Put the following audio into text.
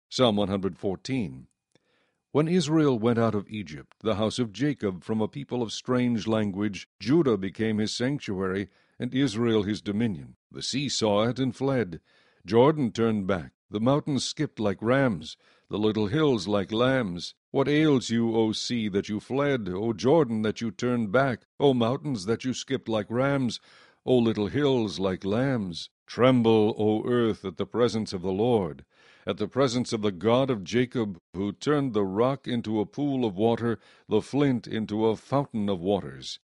Psalm 114. When Israel went out of Egypt, the house of Jacob from a people of strange language, Judah became his sanctuary, and Israel his dominion. The sea saw it and fled. Jordan turned back. The mountains skipped like rams, the little hills like lambs. What ails you, O sea, that you fled? O Jordan, that you turned back? O mountains, that you skipped like rams? O little hills like lambs? Tremble, O earth, at the presence of the Lord, at the presence of the God of Jacob, who turned the rock into a pool of water, the flint into a fountain of waters.